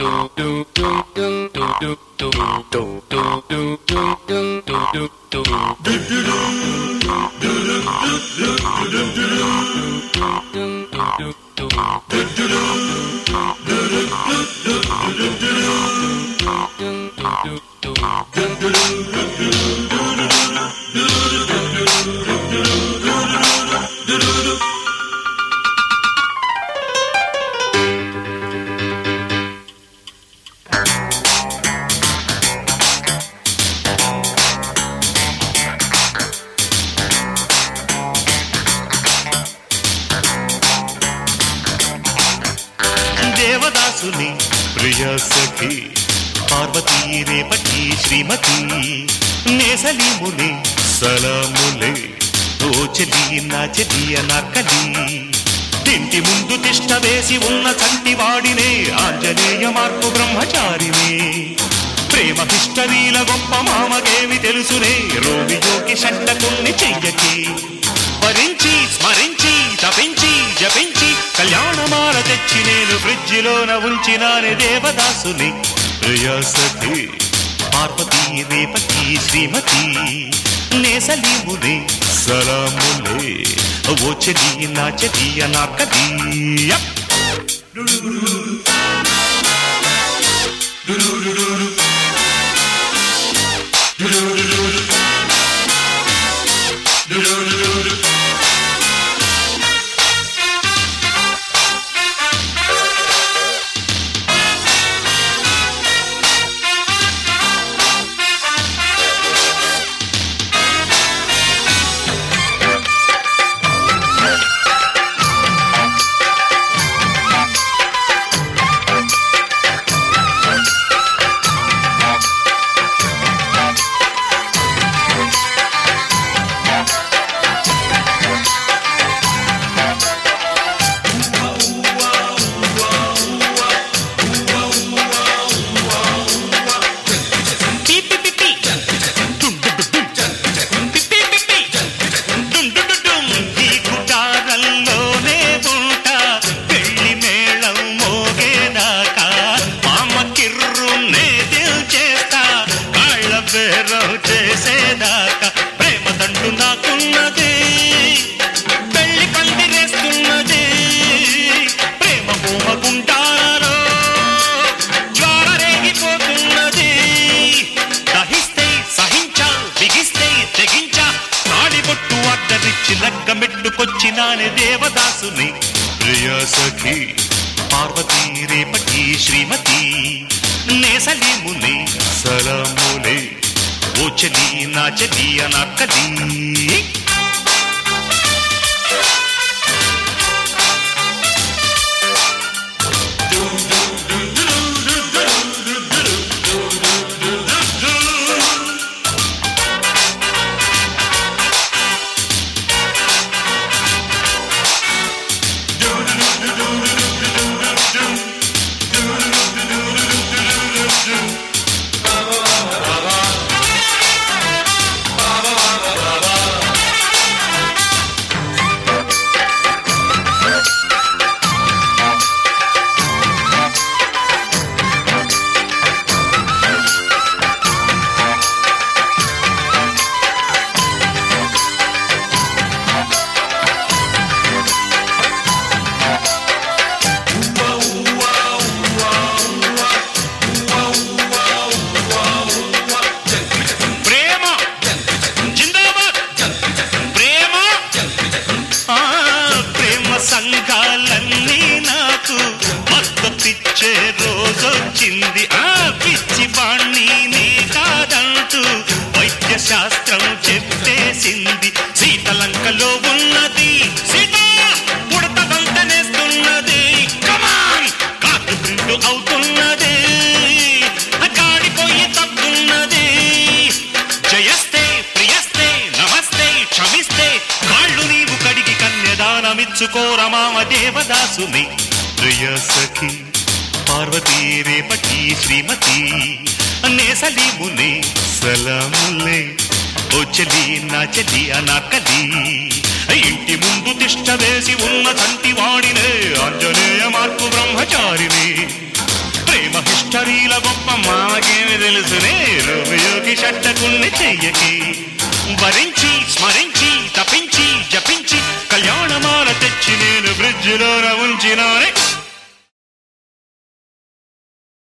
దేవదాసుని ప్రియ సఖి పార్వతీ రేపటి శ్రీమతి నేసలిముని సలాములే ఓ చెలి నా చెలి అనార్కలి ఇంటి ముందు తిష్ట వేసి ఉన్న చంటివాడినే ఆంజనేయ మార్పు బ్రహ్మచారినే ప్రేమ హిస్టరీల గొప్ప మామకేమి తెలుసునే రోమియోకి షట్టకుణ్ణి చెయ్యకి వరించి స్మరించి తపించి జపించి కళ్యాణమాల తెచ్చి నేను ఫ్రిడ్జిలోన ఉంచినానే దేవదాసుని ప్రియ సఖి పార్వతీ రేపటి శ్రీమతి నేసలిమునే సలాములే ఓ చెలి నా చెలి అనార్కలి చేసేదాకా ప్రేమ తండ్రు నాకున్నది పెళ్లి పందిరేస్తున్నది ప్రేమ భూమగుంటారో జ్వాల రేగిపోతున్నది దహిస్తే సహించా బిగిస్తే తెగించా తాళిబొట్టు అడ్డరిచ్చి లగ్గమెట్టుకొచ్చినానే దేవదాసుని ప్రియ సఖి పార్వతీ రేపటి శ్రీమతి నేసలిముని సలాములే ఓ చెలి నా చెలి అనార్కలి సంఘాలన్నీ నాకు మద్దతిచ్చే రోజొచ్చింది ఆ పిచ్చి బాణ్ణి నీ కాదంటూ వైద్య శాస్త్రం చెప్పేసింది సీతలంకలో ఉన్నది సీత ఉడత వంతనేస్తున్నది కమాన్ కాదు ప్రింటు అవుతున్నది గాడిపోయి తప్పున్నది జయస్తే ప్రియస్తే నమస్తే క్షమిస్తే కాళ్ళు నీవు కడిగి కన్యదానమిచ్చుకోర మామ దేవదాసుని ప్రియ సఖి పార్వతీ రేపటి శ్రీమతి నేసలిముని సలాములే ఓ చెలి నా చెలి అనార్కలి ఇంటి ముందు తిష్ట వేసి ఉన్న చంటి వాడినే ఆంజనేయ మార్పు బ్రహ్మచారిని ప్రేమ మిస్టరీల గొప్ప మాకేమి తెలుసునే రోమియోకి షట్టకుణ్ణి చెయ్యకి భరించి స్మరించి తపించి జపించి కళ్యాణమాల తెచ్చి నేను బ్రిడ్జిలోన